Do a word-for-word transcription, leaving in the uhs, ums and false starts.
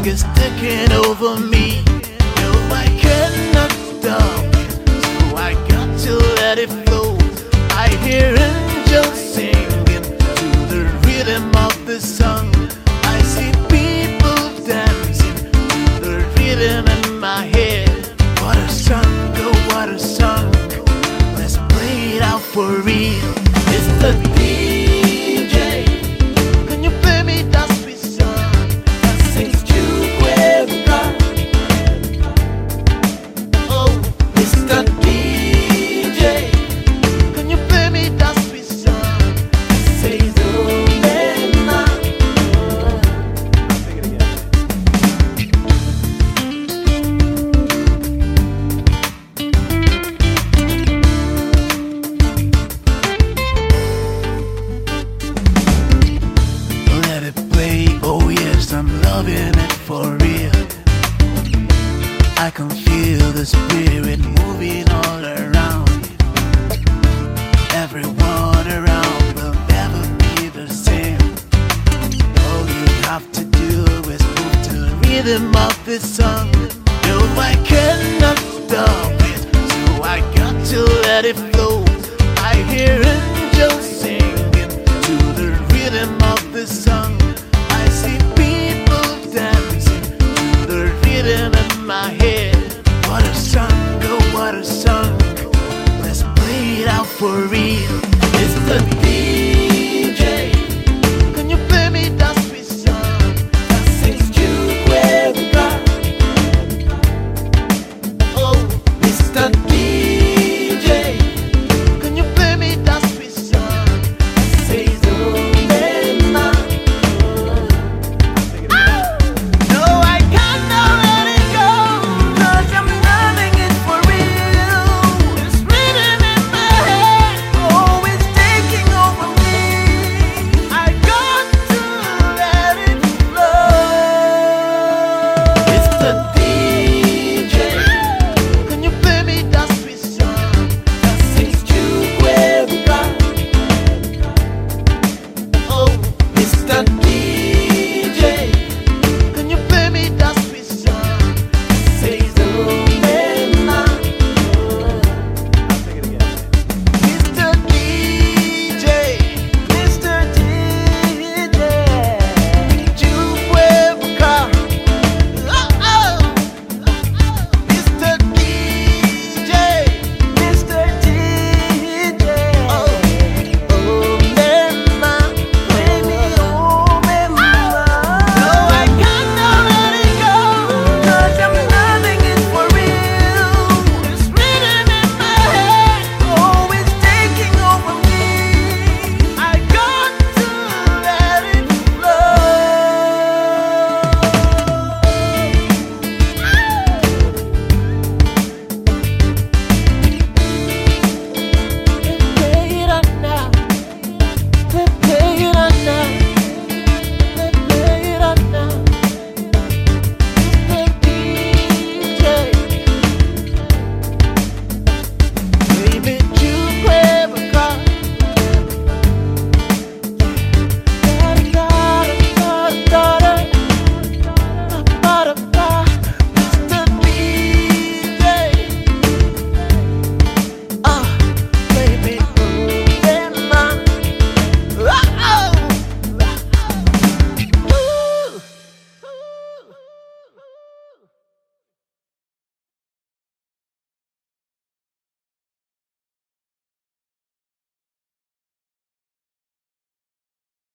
is taking over me. No, I cannot stop it, so I got to let it flow. I hear angels singing to the rhythm of the song. I see people dancing to the rhythm in my head. What a song, oh what a song. Let's play it out for real. It's the D J. Can you play me that sweet song that sings Chukwuebuka? Oh, it's the D J. Can you play me that sweet song that says Omena? I'll sing it again. Let it play, oh yes, I'm loving it for real. I can feel the spirit moving all around. Everyone around will never be the same. All you have to do is move to the rhythm of this song. No, I cannot stop it, so I got to let it flow. I hear angels singing to the rhythm of the song. I see people dancing to the rhythm in my head. What a song, oh what a song. Let's play it out for real.